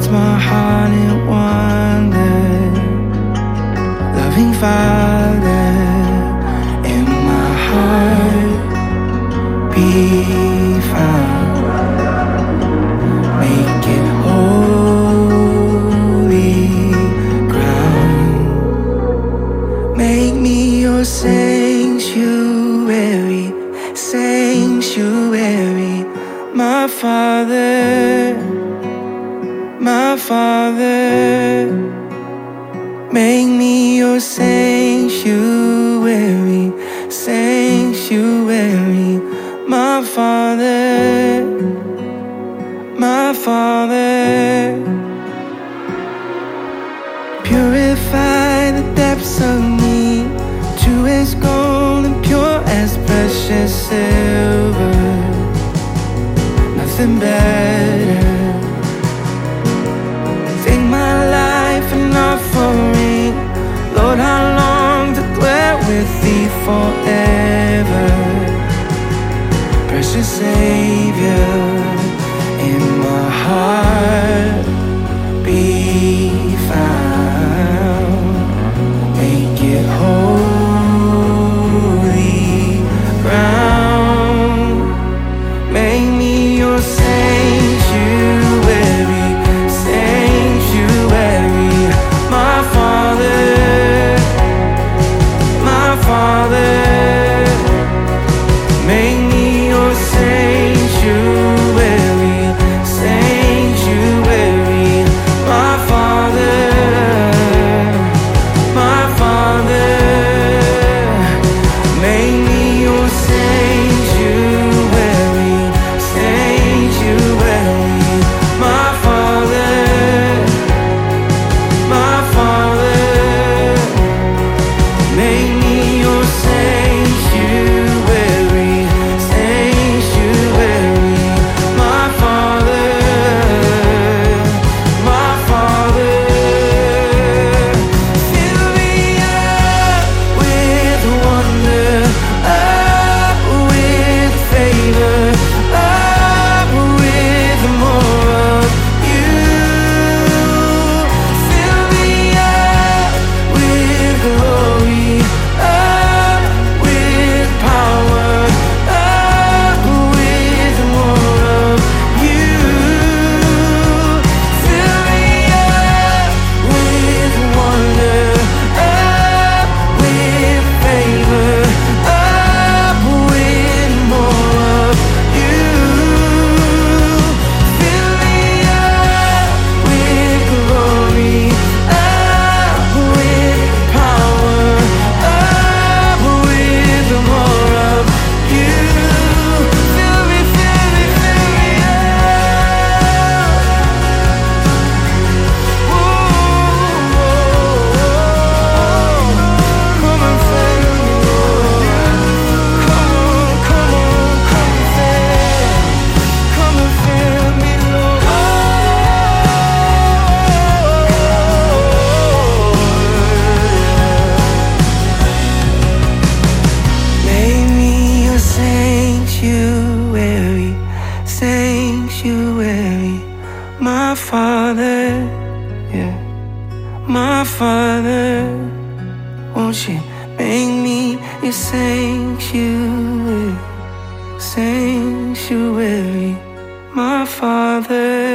my heart in wonder. Loving Father, in my heart be found. Make it holy ground. Make me your sanctuary, sanctuary. My Father, my Father, make me your sanctuary, sanctuary. My Father, my Father, purify the depths of me, true as gold and pure as precious silver. Nothing better. Take my life an offering, Lord, I long to dwell with thee forever. Precious Savior, in my heart be found. Make it holy ground. Make me your sanctuary, sanctuary. My Father, my Father, make me your sanctuary, sanctuary. My Father, my Father, make me your sanctuary, sanctuary. My Father, my Father, make me your sanctuary, sanctuary. My Father, my Father, fill me up with wonder, up with favor, up with more of you. Fill me up with glory, up with power, up with more of you. Fill me up with wonder, up with favor, up with more of you. Fill me up with glory, up with power, up with more of you. Fill me, fill me, fill me up. Come and fill me, Lord. Come on, come on, come and fill me, Lord. Make me your sanctuary, sanctuary. My Father, yeah, my Father, won't you make me your sanctuary, sanctuary. My Father.